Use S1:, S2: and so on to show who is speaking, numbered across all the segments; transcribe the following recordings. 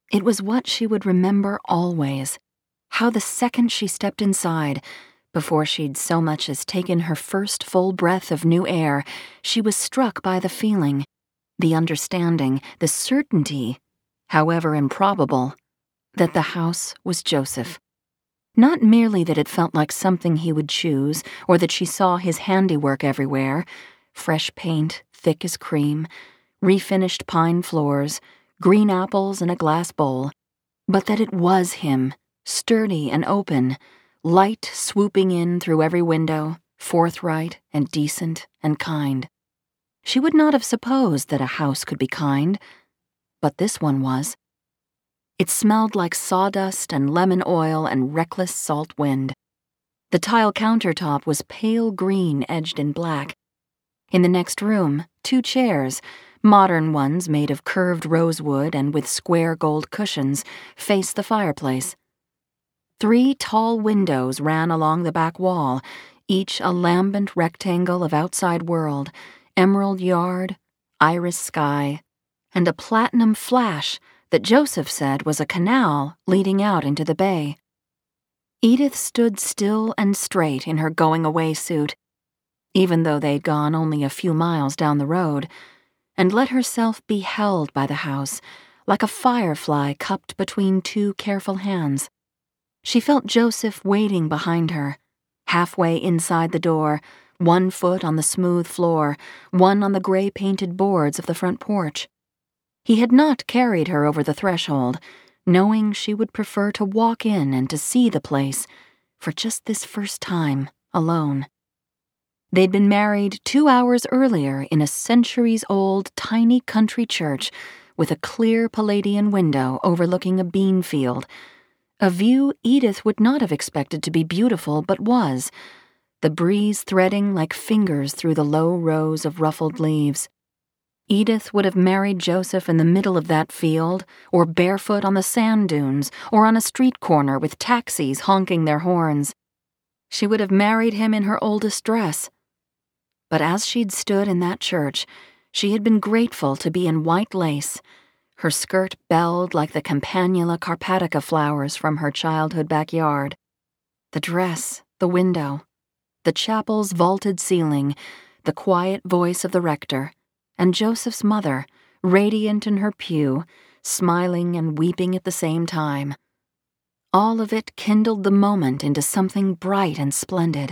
S1: It was what she would remember always, how the second she stepped inside, before she'd so much as taken her first full breath of new air, she was struck by the feeling, the understanding, the certainty, however improbable, that the house was Joseph. Not merely that it felt like something he would choose, or that she saw his handiwork everywhere, fresh paint, thick as cream, refinished pine floors, green apples in a glass bowl, but that it was him, sturdy and open, light swooping in through every window, forthright and decent and kind. She would not have supposed that a house could be kind, but this one was. It smelled like sawdust and lemon oil and reckless salt wind. The tile countertop was pale green edged in black. In the next room, 2 chairs, modern ones made of curved rosewood and with square gold cushions, faced the fireplace. 3 tall windows ran along the back wall, each a lambent rectangle of outside world, emerald yard, iris sky, and a platinum flash that Joseph said was a canal leading out into the bay. Edith stood still and straight in her going-away suit, even though they'd gone only a few miles down the road, and let herself be held by the house, like a firefly cupped between 2 careful hands. She felt Joseph waiting behind her, halfway inside the door, 1 foot on the smooth floor, 1 on the gray-painted boards of the front porch. He had not carried her over the threshold, knowing she would prefer to walk in and to see the place, for just this first time, alone. They'd been married 2 hours earlier in a centuries-old tiny country church with a clear Palladian window overlooking a bean field, a view Edith would not have expected to be beautiful but was, the breeze threading like fingers through the low rows of ruffled leaves. Edith would have married Joseph in the middle of that field, or barefoot on the sand dunes, or on a street corner with taxis honking their horns. She would have married him in her oldest dress. But as she'd stood in that church, she had been grateful to be in white lace, her skirt belled like the Campanula carpatica flowers from her childhood backyard. The dress, the window, the chapel's vaulted ceiling, the quiet voice of the rector, and Joseph's mother, radiant in her pew, smiling and weeping at the same time. All of it kindled the moment into something bright and splendid.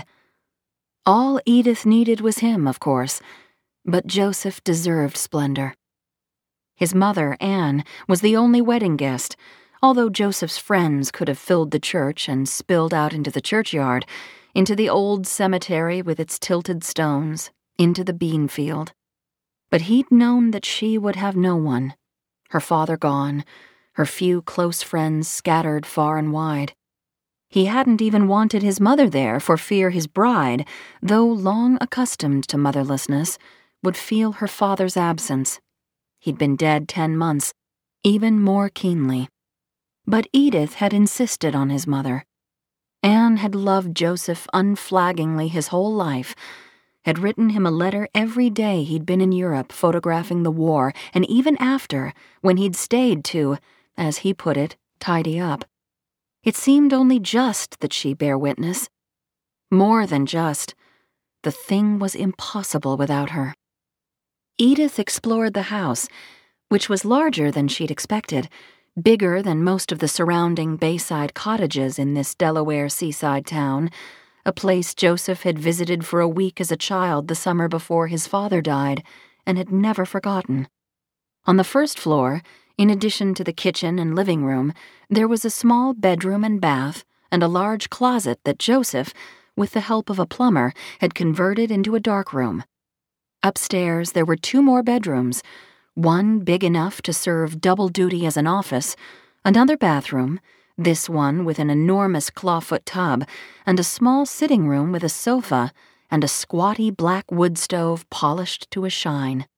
S1: All Edith needed was him, of course, but Joseph deserved splendor. His mother, Anne, was the only wedding guest, although Joseph's friends could have filled the church and spilled out into the churchyard, into the old cemetery with its tilted stones, into the bean field. But he'd known that she would have no one, her father gone, her few close friends scattered far and wide. He hadn't even wanted his mother there for fear his bride, though long accustomed to motherlessness, would feel her father's absence. He'd been dead 10 months, even more keenly. But Edith had insisted on his mother. Anne had loved Joseph unflaggingly his whole life, had written him a letter every day he'd been in Europe photographing the war, and even after, when he'd stayed to, as he put it, tidy up. It seemed only just that she bear witness. More than just. The thing was impossible without her. Edith explored the house, which was larger than she'd expected, bigger than most of the surrounding bayside cottages in this Delaware seaside town, a place Joseph had visited for a week as a child the summer before his father died, and had never forgotten. On the first floor, in addition to the kitchen and living room, there was a small bedroom and bath, and a large closet that Joseph, with the help of a plumber, had converted into a darkroom. Upstairs there were 2 more bedrooms, one big enough to serve double duty as an office, another bathroom, this one with an enormous clawfoot tub, and a small sitting room with a sofa and a squatty black wood stove polished to a shine.